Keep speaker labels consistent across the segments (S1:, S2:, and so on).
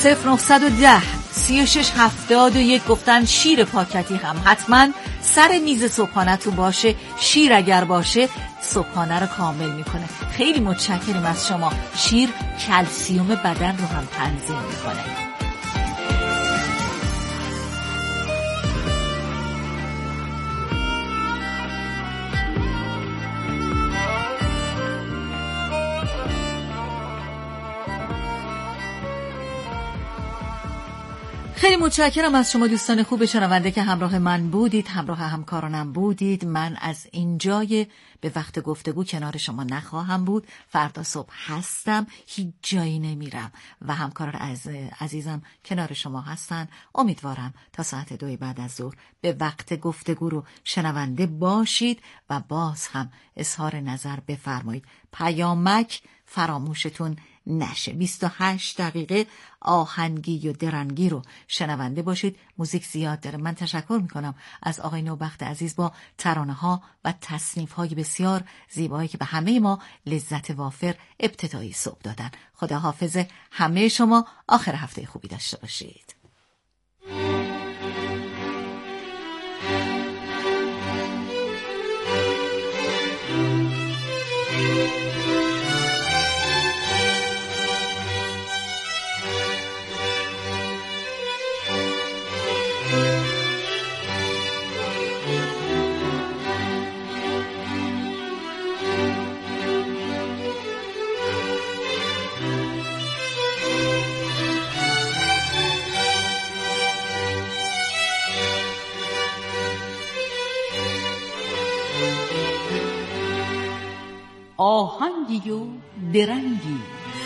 S1: 0910 3671 گفتن شیر پاکتی هم حتما سر میز صبحانه تو باشه. شیر اگر باشه صبحانه رو کامل میکنه. خیلی متشکریم از شما. شیر کلسیوم بدن رو هم تنظیم میکنه. خیلی متشکرم از شما دوستان خوب شنونده که همراه من بودید، همراه همکارانم بودید. من از اینجای به وقت گفتگو کنار شما نخواهم بود. فردا صبح هستم، هیچ جایی نمیرم و همکاران عزیزم کنار شما هستن. امیدوارم تا ساعت 2 بعد از ظهر به وقت گفتگو رو شنونده باشید و باز هم اظهار نظر بفرمایید. پیامک فراموشتون نشه. 28 دقیقه آهنگی و درنگی رو شنونده باشید. موزیک زیاد داره. من تشکر میکنم از آقای نوبخت عزیز با ترانه ها و تصنیف های بسیار زیبایی که به همه ما لذت وافر ابتدایی صبح دادن. خدا حافظ همه شما. آخر هفته خوبی داشته باشید. آهنگی و درنگی.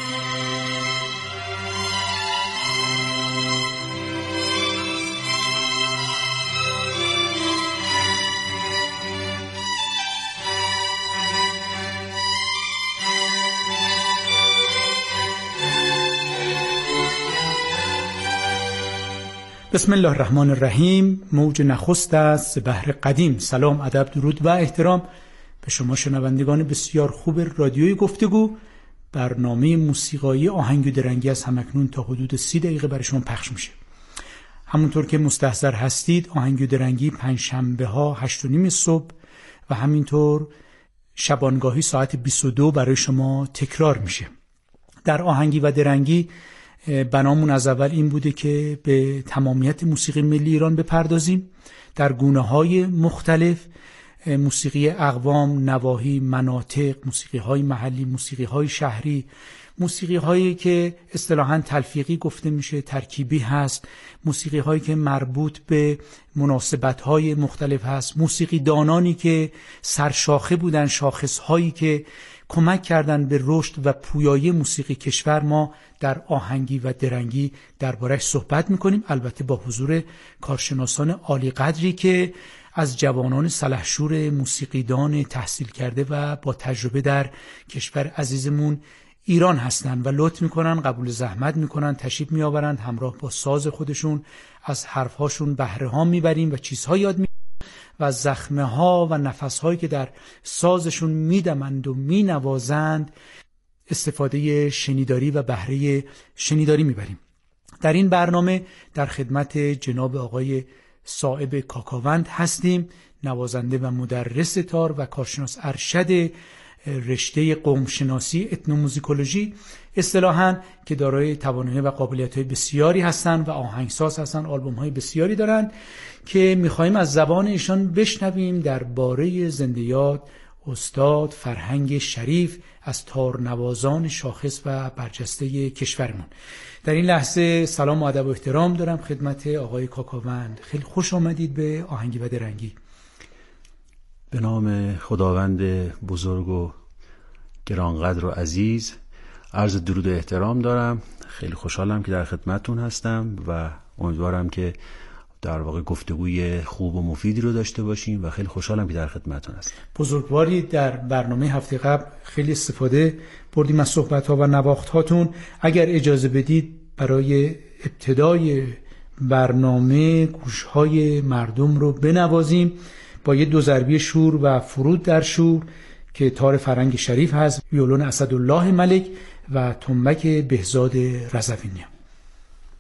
S2: بسم الله الرحمن الرحیم. موج نخست است ز بحر قدیم. سلام، ادب، درود و احترام به شما شنوندگان بسیار خوب رادیوی گفتگو. برنامه موسیقایی آهنگ و درنگی از همکنون تا حدود 30 دقیقه برای شما پخش میشه. همونطور که مستحضر هستید آهنگ و درنگی پنجشنبه ها 8:30 صبح و همینطور شبانگاهی ساعت 22 برای شما تکرار میشه. در آهنگی و درنگی بنامون از اول این بوده که به تمامیت موسیقی ملی ایران بپردازیم در گونه‌های مختلف، موسیقی اقوام، نواحی، مناطق، موسیقی‌های محلی، موسیقی‌های شهری، موسیقی‌هایی که اصطلاحاً تلفیقی گفته میشه، ترکیبی هست، موسیقی‌هایی که مربوط به مناسبت‌های مختلف هست، موسیقی دانانی که سرشاخه بودن، شاخص‌هایی که کمک کردن به رشد و پویایی موسیقی کشور. ما در آهنگی و درنگی درباره‌اش صحبت می‌کنیم، البته با حضور کارشناسان عالی قدری که از جوانان سلحشور موسیقیدان تحصیل کرده و با تجربه در کشور عزیزمون ایران هستن و لطف میکنن، قبول زحمت میکنن، تشریف میآورند، همراه با ساز خودشون از حرفهاشون بهره ها میبریم و چیزها یاد میگیریم و از زخمه ها و نفس هایی که در سازشون میدمند و مینوازند استفاده شنیداری و بهره شنیداری میبریم. در این برنامه در خدمت جناب آقای صائب کاکاوند هستیم، نوازنده و مدرس تار و کارشناس ارشد رشته قومشناسی اتنوموزیکولوژی اصطلاحاً، که دارای توانایی و قابلیت‌های بسیاری هستند و آهنگساز هستند، آلبوم‌های بسیاری دارند که می‌خوایم از زبان ایشان بشنویم درباره زنده یاد استاد فرهنگ شریف از تارنوازان شاخص و برجسته کشورمون. در این لحظه سلام و ادب و احترام دارم خدمت آقای کاکاوند. خیلی خوش آمدید به آهنگی و درنگی.
S3: به نام خداوند بزرگ و گرانقدر و عزیز عرض درود و احترام دارم. خیلی خوشحالم که در خدمتتون هستم و امیدوارم که در واقع گفتگوی خوب و مفیدی رو داشته باشیم و خیلی خوشحالم که در خدمتتون هستم.
S2: بزرگواری در برنامه هفته قبل خیلی استفاده بردیم از صحبت‌ها و نواخت‌هاتون. اگر اجازه بدید برای ابتدای برنامه گوش‌های مردم رو بنوازیم با یه دو ضربی شور و فرود در شور که تار فرهنگ شریف هست، ویولون اسدالله ملک و تنبک بهزاد رضوینی.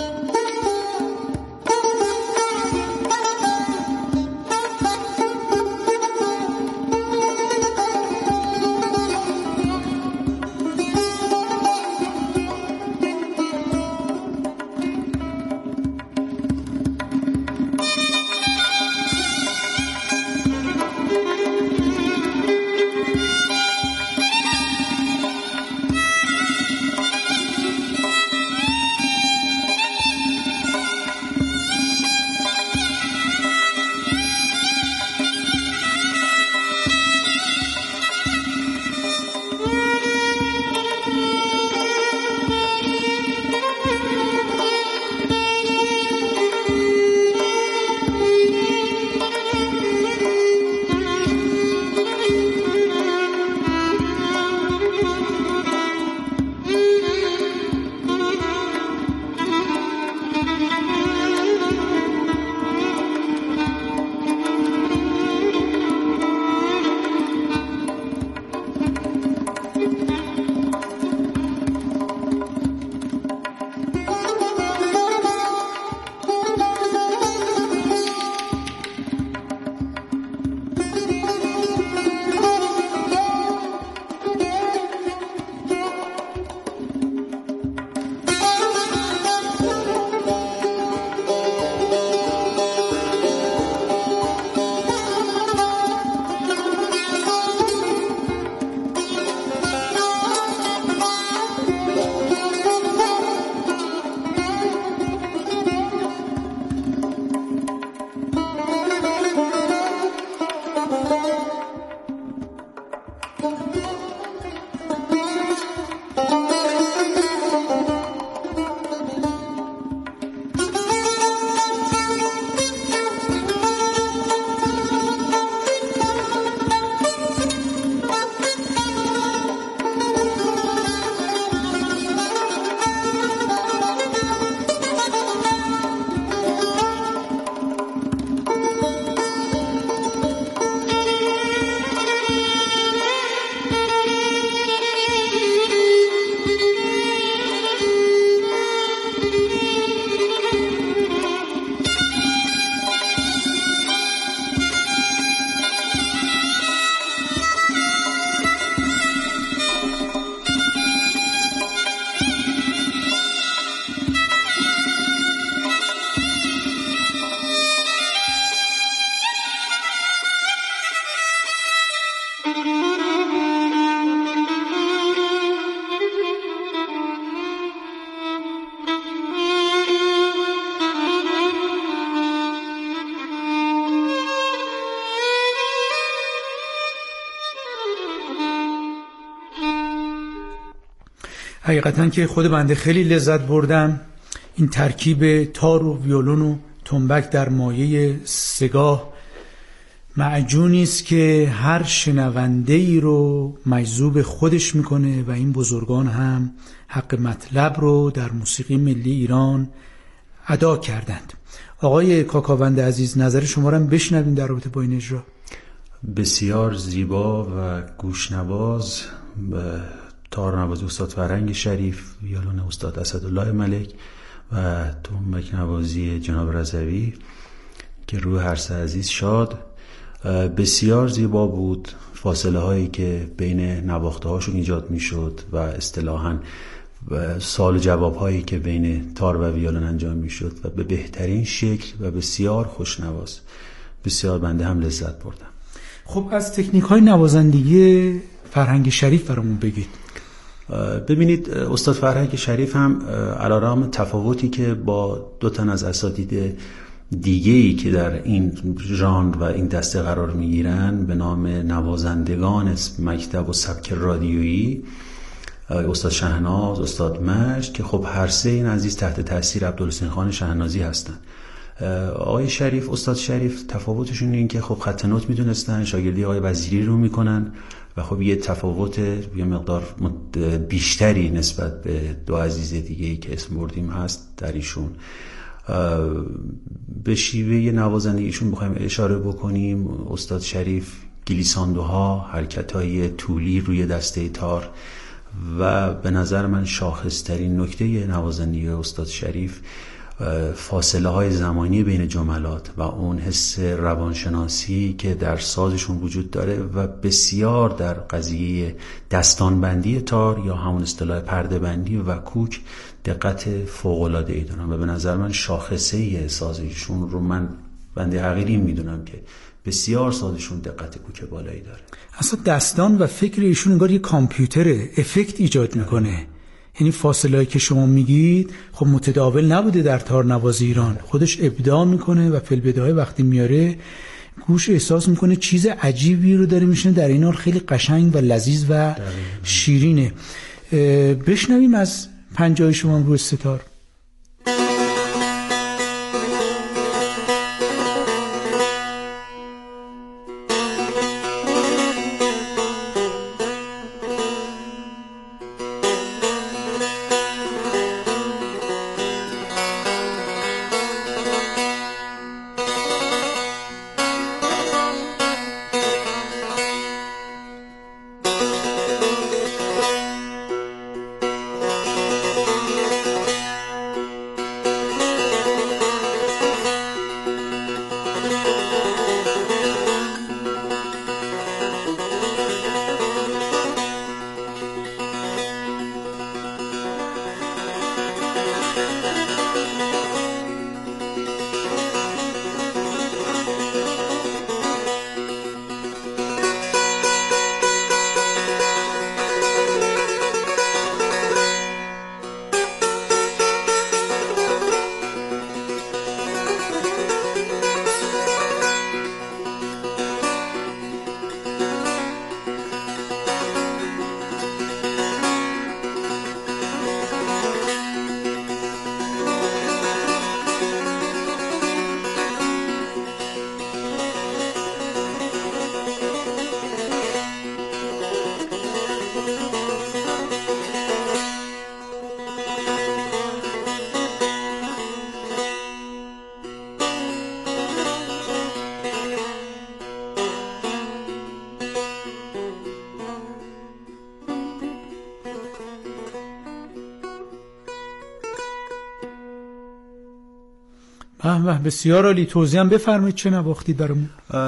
S2: حقیقتا که خود بنده خیلی لذت بردم. این ترکیب تار و ویولون و تنبک در مایه سگاه معجونی است که هر شنونده ای رو مجذوب خودش میکنه و این بزرگان هم حق مطلب رو در موسیقی ملی ایران ادا کردند. آقای کاکاوند عزیز، نظر شما رو هم بشنویم در رابطه با این اجرا.
S3: بسیار زیبا و گوشنواز، تارنواز استاد فرهنگ شریف، ویولون استاد اسدالله ملک و تنبک نوازی جناب رضوی که روح هر سه عزیز شاد. بسیار زیبا بود. فاصله هایی که بین نواخته هاشون ایجاد می شد و اصطلاحاً سوال و جواب هایی که بین تار و ویولون انجام می شد و به بهترین شکل و بسیار خوشنواز. بسیار بنده هم لذت بردم.
S2: خب از تکنیک های نوازندگی فرهنگ شریف برامون بگید.
S3: ببینید استاد فرهنگ شریف هم علیرغم تفاوتی که با دو تن از اساتید دیگه‌ای که در این ژانر و این دسته قرار می‌گیرن به نام نوازندگان مکتب و سبک رادیویی، استاد شهناز، استاد مشت، که خب هر سه این عزیز تحت تاثیر عبدالحسین خان شهنازی هستن. آقای شریف، استاد شریف، تفاوتشون این که خب خط نوت میدونستن، شاگردی آقای وزیری رو میکنن و خب یه تفاوت یه مقدار بیشتری نسبت به دو عزیز دیگه‌ای که اسم بردیم هست در ایشون. به شیوه نوازندگیشون بخوایم اشاره بکنیم، استاد شریف گلیساندوها، حرکت‌های طولی روی دسته تار و به نظر من شاخصترین نکته نوازندگی استاد شریف فاصله های زمانی بین جملات و اون حس روانشناسی که در سازشون وجود داره و بسیار در قضیه دستانبندی تار یا همون اصطلاح پرده بندی و کوک دقت فوق‌العاده ای دارن و به نظر من شاخصه سازشون رو من بنده حقیقی میدونم که بسیار سازشون دقت کوک بالایی داره.
S2: اصلا دستان و فکر ایشون انگار یه کامپیوتره، افکت ایجاد میکنه. یعنی فاصله‌ای که شما میگید خب متداول نبوده در تارنوازی ایران، خودش ابداع میکنه و فی البدایه وقتی میاره گوش احساس میکنه چیز عجیبی رو داره میشنه، در این حال خیلی قشنگ و لذیذ و شیرینه. بشنویم از پنجه شما رو ستار. بسیار عالی. توضیح هم بفرمایید چه نواختی برامون؟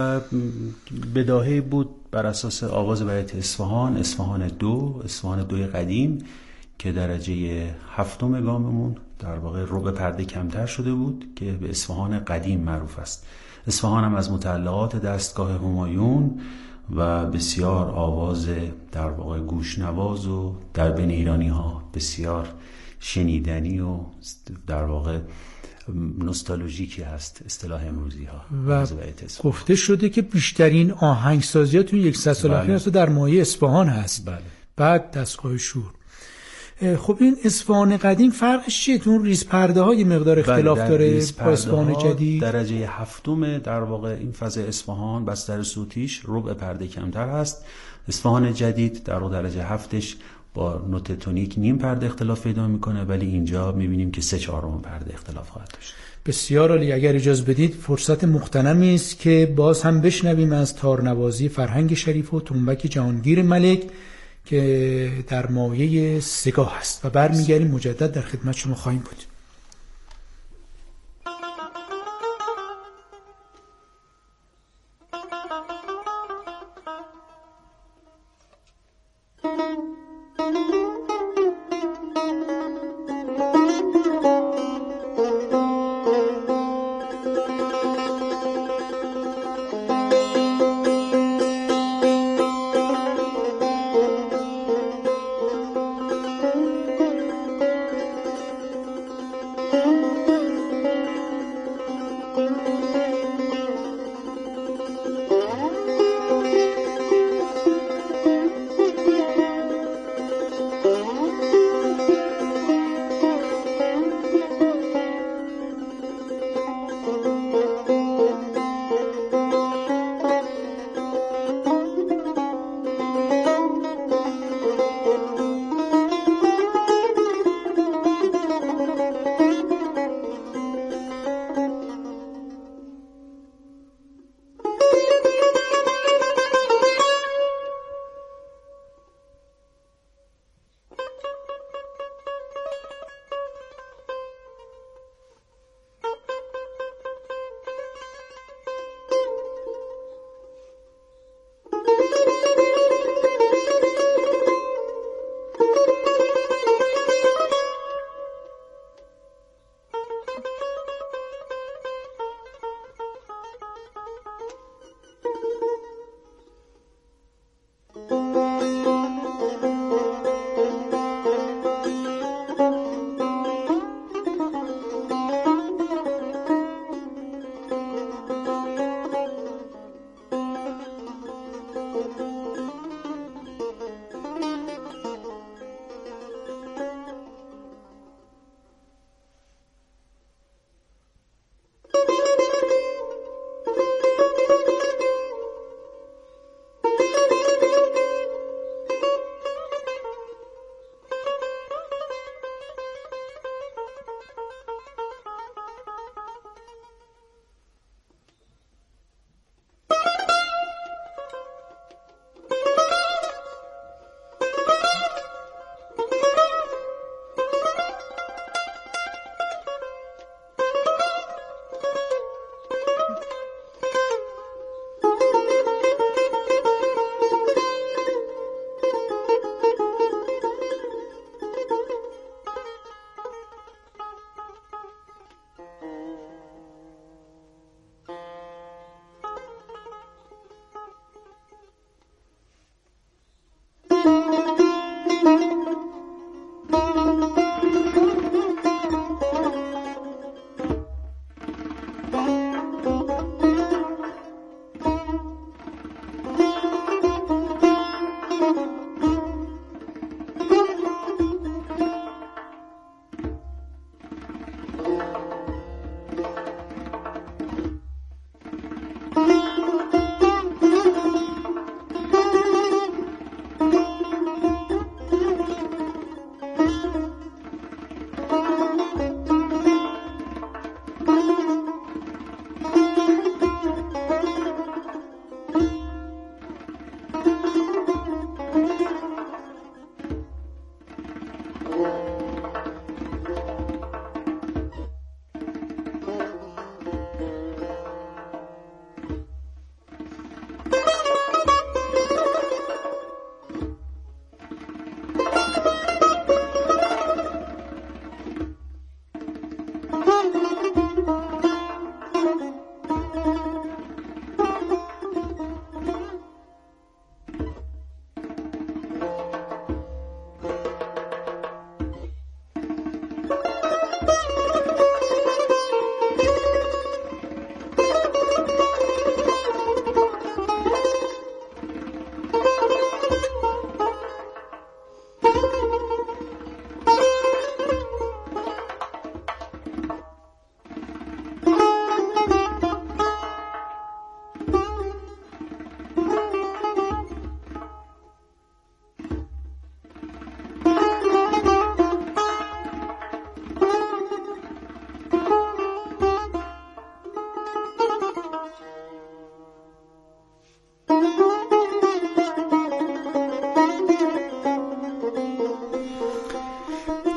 S3: بداهه بود بر اساس آواز بیات اصفهان 2 قدیم که درجه 7 گاممون در واقع ربع پرده کمتر شده بود که به اصفهان قدیم معروف است. اصفهان هم از متعلقات دستگاه همایون و بسیار آواز در واقع گوشنواز و در بین ایرانی ها بسیار شنیدنی و در واقع نوستالژیکی هست اصطلاح امروزی ها.
S2: و گفته شده که بیشترین آهنگسازی ها توی 100 سال اخیر در مایه اصفهان هست.
S3: بله.
S2: بعد دستگاه شور. خب این اصفهان قدیم فرقش چیه؟ اون ریز پرده ها یه مقدار اختلاف داره با اصفهان جدید.
S3: درجه 7 در واقع این فضای اصفهان بستر صوتیش ربع پرده کمتر هست. اصفهان جدید در درجه 7ش با نوت تونیک نیم پرده اختلاف پیدا میکنه، ولی اینجا میبینیم که 3/4 پرده اختلاف خواهد داشت.
S2: بسیار عالی. اگر اجازه بدید فرصت مغتنمی است که باز هم بشنویم از تارنوازی فرهنگ شریف و تنبک جهانگیر ملک که در مایه سگاه است و برمیگردیم مجدد در خدمت شما خواهیم بود.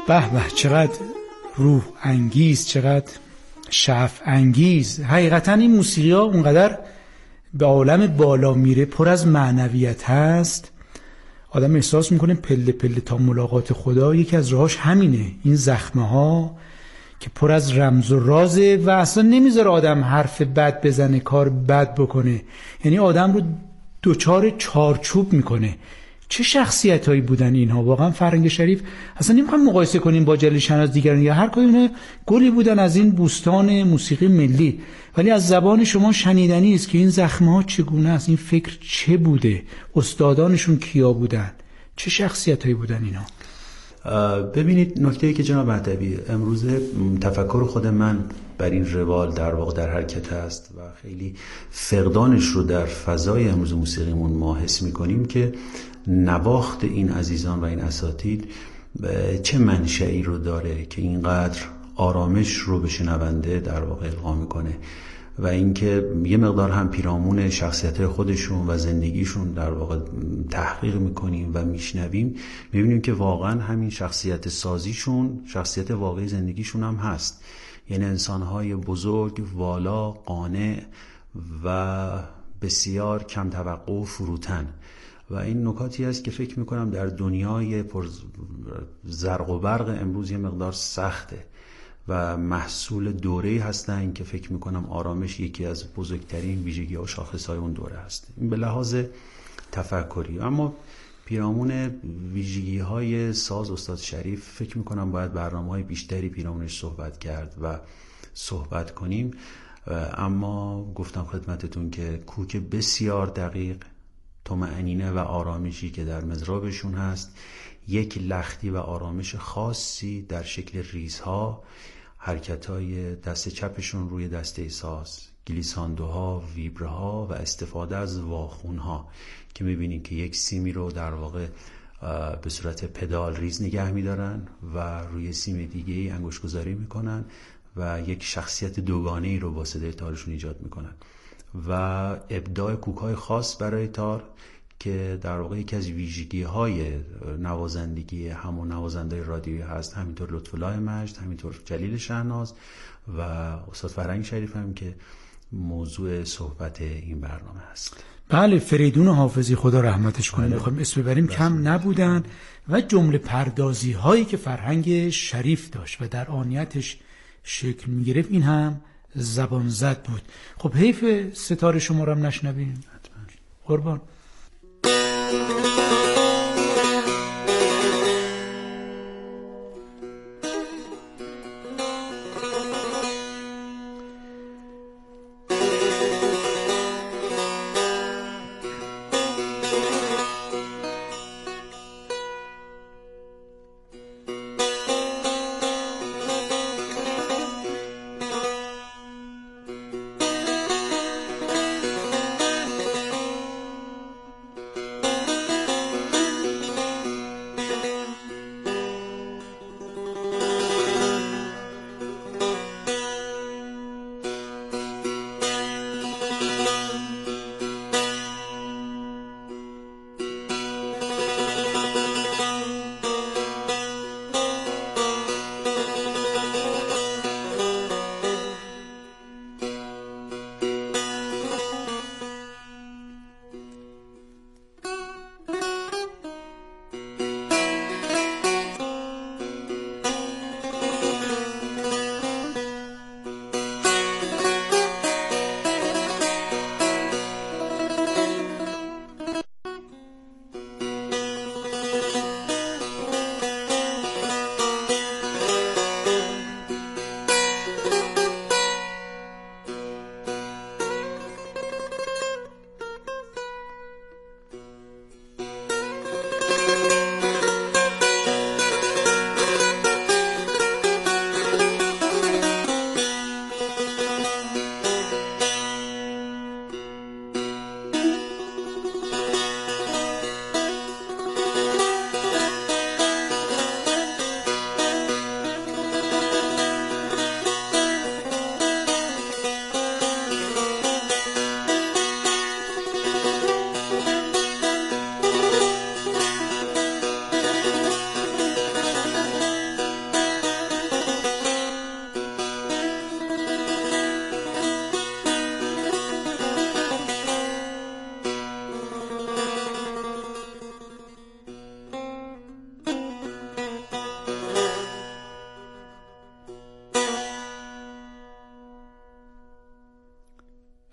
S2: به به، چقدر روح انگیز، چقدر شعف انگیز. حقیقتا این موسیقی ها اونقدر به عالم بالا میره، پر از معنویت هست، آدم احساس میکنه پله پله تا ملاقات خدا. یکی از راهاش همینه، این زخمه ها که پر از رمز و رازه و اصلا نمیذاره آدم حرف بد بزنه، کار بد بکنه، یعنی آدم رو دوچار چارچوب میکنه. چه شخصیت هایی بودن اینها واقعا. فرهنگ شریف اصلا نمیخوام مقایسه کنیم با جلیشن از دیگران، یا هر کدوم گلی بودن از این بوستان موسیقی ملی، ولی از زبان شما شنیدنی است که این زخمه ها چگونه است، این فکر چه بوده، استادانشون کیا بودن، چه شخصیت هایی بودن اینا.
S3: ببینید، نکته‌ای که جناب مهدوی امروزه تفکر خود من بر این روال در واقع در حرکت است و خیلی فقدانش رو در فضای امروز موسیقیمون ما حس می‌کنیم که نواخت این عزیزان و این اساتید چه منشئی رو داره که اینقدر آرامش رو به شنونده در واقع القا میکنه و اینکه یه مقدار هم پیرامون شخصیت خودشون و زندگیشون در واقع تحقیق میکنیم و میشنویم، میبینیم که واقعا همین شخصیت سازیشون شخصیت واقعی زندگیشون هم هست. یعنی انسانهای بزرگ، والا، قانع و بسیار کم توقع و فروتن. و این نکاتی است که فکر میکنم در دنیای پر زرق و برق امروز یه مقدار سخته و محصول دوره‌ای هستن که فکر میکنم آرامش یکی از بزرگترین ویژگی‌ها و شاخص‌های اون دوره است. این به لحاظ تفکری. اما پیرامون ویژگی‌های ساز استاد شریف فکر میکنم باید برنامه‌های بیشتری پیرامونش صحبت کرد و صحبت کنیم. اما گفتم خدمتتون که کوک بسیار دقیق، طمأنینه و آرامشی که در مضرابشون هست، یک لختی و آرامش خاصی در شکل ریزها، حرکت‌های دست چپشون روی دسته ساز، گلیساندوها، ویبرها و استفاده از واخونها که می‌بینید که یک سیمی رو در واقع به صورت پدال ریز نگه می‌دارن و روی سیم دیگه‌ای انگشت گذاری می‌کنن و یک شخصیت دوگانه‌ای رو با صدای تارشون ایجاد می‌کنن و ابداع کوک‌های خاص برای تار که در واقع یکی از ویژگی‌های نوازندگی همون نوازنده رادیویی هست. همینطور لطف‌الله مجد، همینطور جلیل شهناز و استاد فرهنگ شریف هم که موضوع صحبت این برنامه هست.
S2: بله، فریدون حافظی خدا رحمتش کنه، میخوایم اسم ببریم، کم نبودن و جمله پردازی هایی که فرهنگ شریف داشت و در آنیتش شکل میگرفت، این هم زبان زد بود. خب حیف ستاره شما رو هم نشنویم. قربان.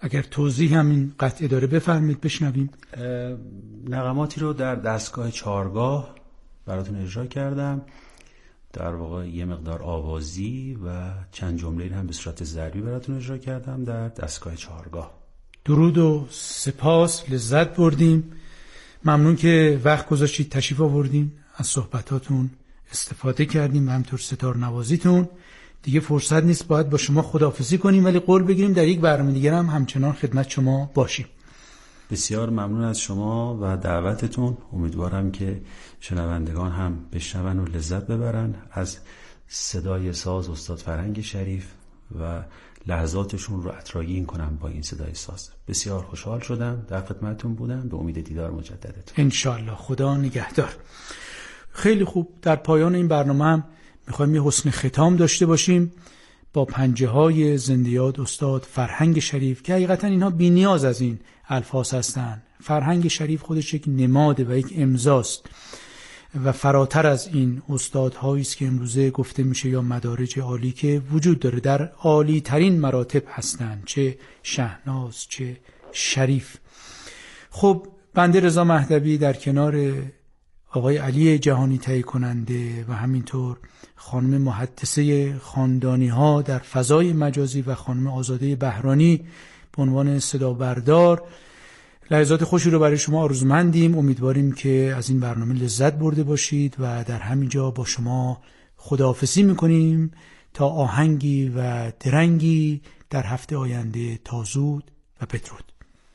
S2: اگر توضیح همین قطعه داره بفرمایید بشنویم.
S3: نغماتی رو در دستگاه چهارگاه براتون اجرا کردم، در واقع یه مقدار آوازی و چند جمله هم به صورت ضربی براتون اجرا کردم در دستگاه چهارگاه.
S2: درود و سپاس، لذت بردیم. ممنون که وقت گذاشتید تشریف آوردین، از صحبتاتون استفاده کردیم و همینطور ستار نوازیتون. دیگه فرصت نیست، باید با شما خداحافظی کنیم، ولی قول بگیریم در یک برنامه دیگه هم همچنان خدمت شما باشیم.
S3: بسیار ممنون از شما و دعوتتون. امیدوارم که شنوندگان هم بشنون و لذت ببرن از صدای ساز استاد فرهنگ شریف و لحظاتشون رو عطرآگین کنم با این صدای ساز. بسیار خوشحال شدم در خدمتتون بودم، به امید دیدار مجددتون
S2: انشالله. خدا نگهدار. خیلی خوب، در پایان این برنامه هم میخوایم یه حسن ختام داشته باشیم با پنجه های زنده یاد استاد فرهنگ شریف که حقیقتا اینها بی نیاز از این الفاظ هستن. فرهنگ شریف خودش یک نماده و یک امضاست و فراتر از این استادهایی است که امروزه گفته میشه یا مدارج عالی که وجود داره، در عالی ترین مراتب هستند، چه شهناز چه شریف. خب بنده رضا مهدوی در کنار آقای علی جهانی تهیه کننده و همینطور خانم محدثه خاندانی ها در فضای مجازی و خانم آزاده بهرانی به عنوان صدا بردار لحظات خوشی رو برای شما آرزومندیم. امیدواریم که از این برنامه لذت برده باشید و در همینجا با شما خداحافظی میکنیم تا آهنگی و درنگی در هفته آینده. تا زود و بدرود.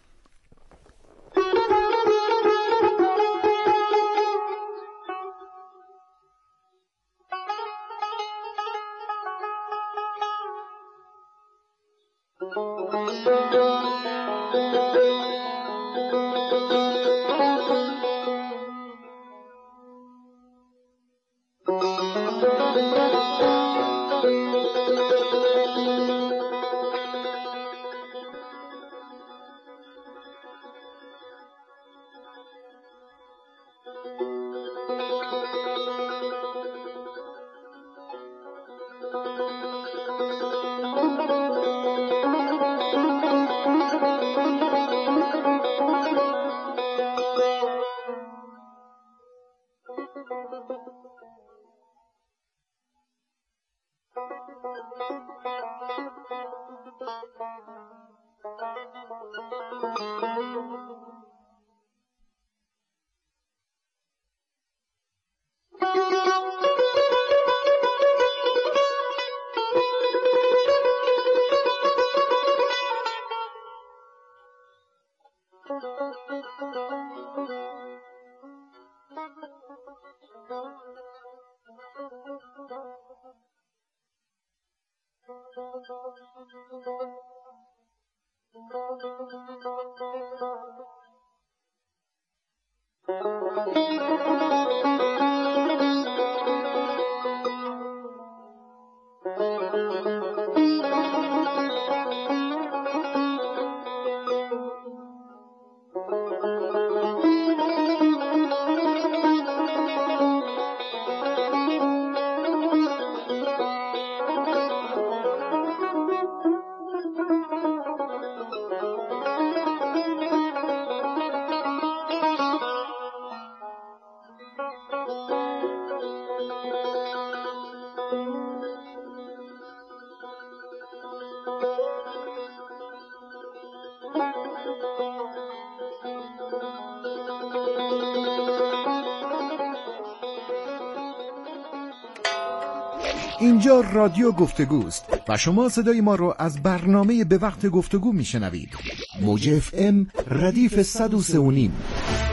S4: اینجا رادیو گفتگوست و شما صدای ما رو از برنامه به وقت گفتگو میشنوید. موج FM ردیف 103.5.